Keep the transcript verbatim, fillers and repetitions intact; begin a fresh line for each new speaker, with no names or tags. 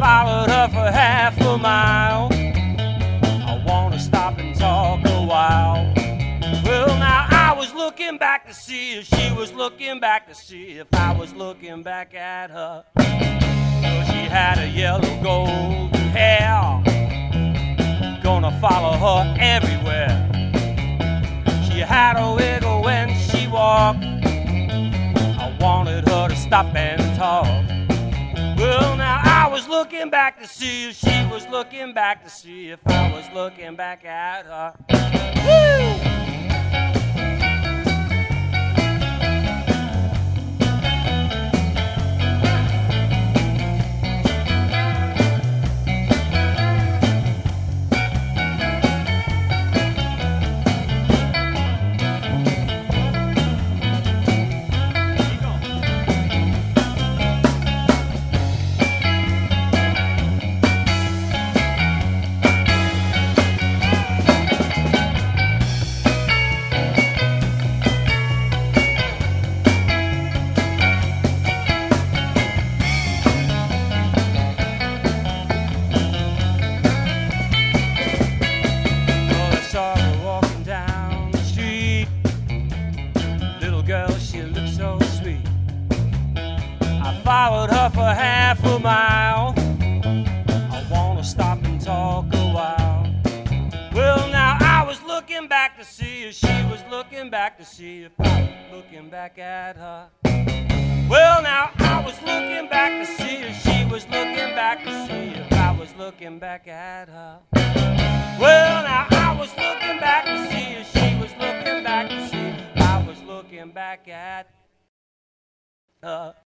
followed her for half a mile. I wanna stop and talk a while. Well, now I was looking back to see if she was looking back to see if I was looking back at her. Well, she had a yellow golden hair, gonna follow her everywhere. She had a wiggle when she walked. I wanted her to stop and talk. Well, now I was looking back to see if she was looking back to see if I was looking back at her. Woo! Followed her for half a mile. I wanna stop and talk a while. Well, now I was looking back to see if she was looking back to see if I was looking back at her. Well, now I was looking back to see if she was looking back to see if I was looking back at her. Well, now I was looking back to see if she was looking back to see if I was looking back at her.